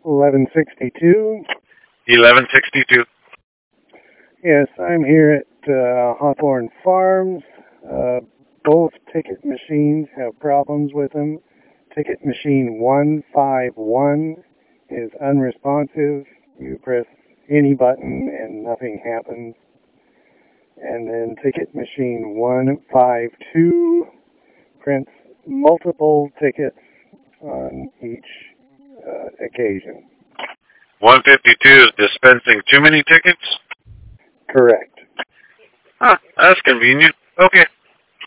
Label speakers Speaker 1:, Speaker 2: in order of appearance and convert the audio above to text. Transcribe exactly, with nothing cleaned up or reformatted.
Speaker 1: eleven sixty-two.
Speaker 2: eleven sixty-two.
Speaker 1: Yes, I'm here at uh, Hawthorne Farms. Uh, both ticket machines have problems with them. Ticket machine one five one is unresponsive. You press any button and nothing happens. And then ticket machine one five two prints multiple tickets on each uh, occasion.
Speaker 2: one fifty-two is dispensing too many tickets?
Speaker 1: Correct.
Speaker 2: Huh, that's convenient. Okay.